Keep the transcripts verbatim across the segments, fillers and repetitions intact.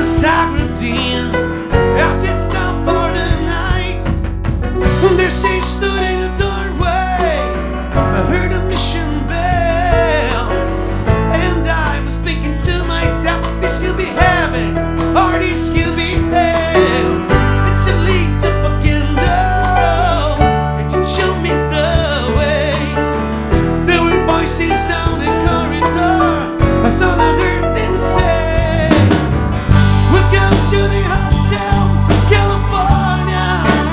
Sacred Dean. I just stopped for the night. There she stood in the doorway. I heard a mission bell, and I was thinking to myself, this could be heaven or this could be hell. And she lit up a candle and she showed me the way. There were voices down the corridor. I thought I heard them say, welcome to the Hotel California.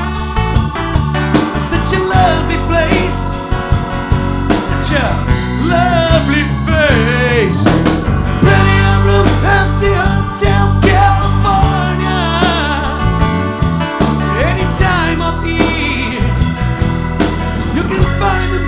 Such a lovely place, such a lovely face. Plenty of room at the Hotel California. Any time of year, you can find them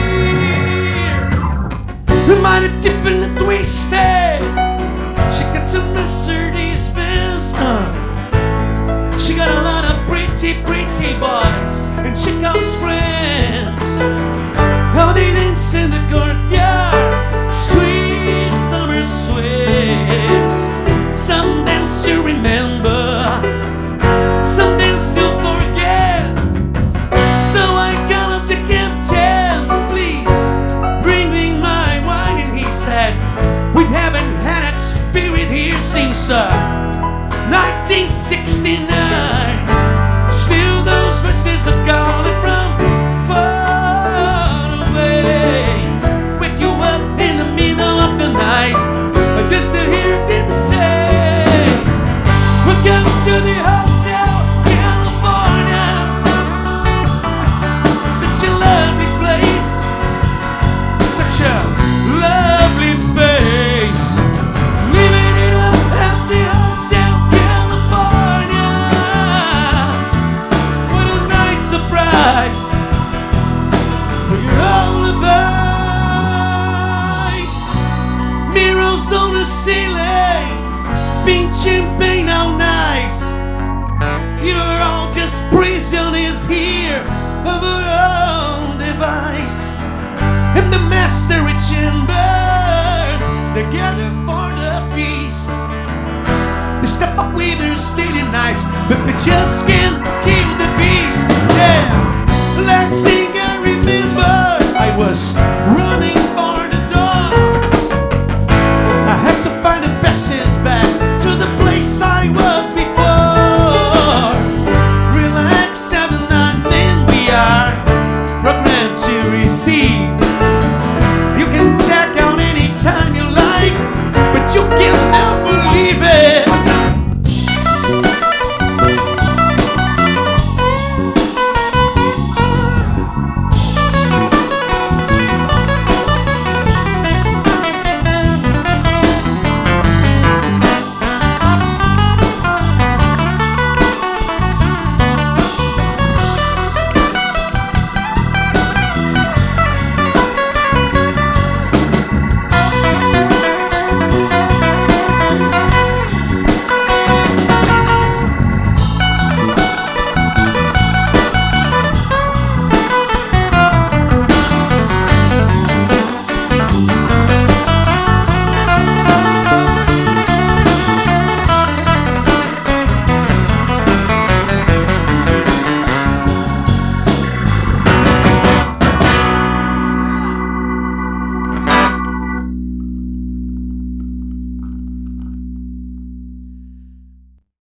here. Mighty different and twisted. She got some Mercedes Benz. Uh. She got a lot of pretty, pretty boys, and she calls friends. How they dance in the courtyard, sweet summer sweets. Some dance you remember, some dance you forget. So I got up to Captain, please bring me my wine. And he said, we haven't had that spirit here since uh, nineteen sixty-nine. Still those voices are calling from far away. Wake you up in the middle of the night just to hear them say, welcome to the Hotel California. Such a lovely place, such a lovely face. Living it up at the Hotel California. What a night surprise for your alibis. Mirrors on the ceiling, pink champagne all nice. You're all just prisoners here of our own device. And the master chambers together for the feast. They step up with their steely knives, but they just can't keep